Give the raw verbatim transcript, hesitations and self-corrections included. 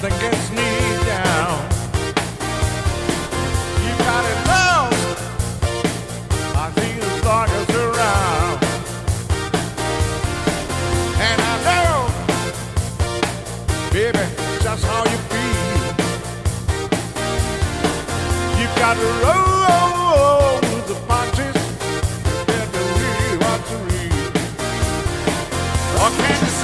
something gets me down. You got it lost. I feel as long as around. And I know, baby, just how you feel. You got to roll with the punches. You better read what to read. Or can you